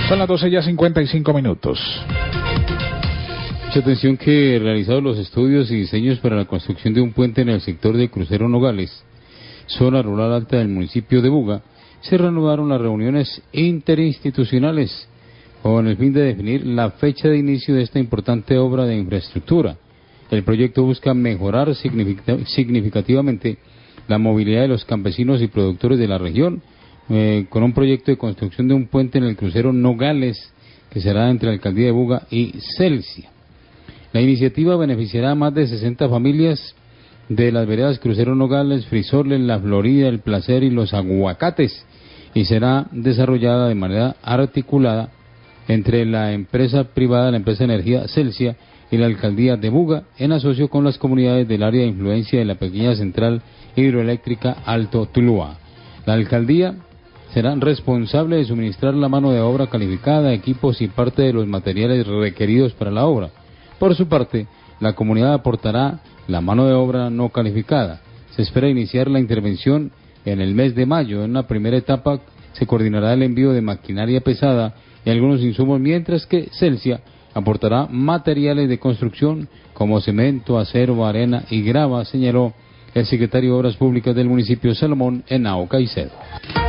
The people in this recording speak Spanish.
Son las 12:55. Mucha atención que realizados los estudios y diseños para la construcción de un puente en el sector de Crucero Nogales, zona rural alta del municipio de Buga, se reanudaron las reuniones interinstitucionales con el fin de definir la fecha de inicio de esta importante obra de infraestructura. El proyecto busca mejorar significativamente la movilidad de los campesinos y productores de la región, con un proyecto de construcción de un puente en el crucero Nogales, que será entre la alcaldía de Buga y Celsia. La iniciativa beneficiará a más de 60 familias de las veredas Crucero Nogales, Frisoles, La Florida, El Placer y Los Aguacates, y será desarrollada de manera articulada entre la empresa privada, la empresa de energía Celsia y la alcaldía de Buga, en asocio con las comunidades del área de influencia de la pequeña central hidroeléctrica Alto Tuluá. La alcaldía será responsable de suministrar la mano de obra calificada, equipos y parte de los materiales requeridos para la obra. Por su parte, la comunidad aportará la mano de obra no calificada. Se espera iniciar la intervención en el mes de mayo. En una primera etapa se coordinará el envío de maquinaria pesada y algunos insumos, mientras que Celsia aportará materiales de construcción como cemento, acero, arena y grava, señaló el secretario de Obras Públicas del municipio, Salomón Henao Caicedo.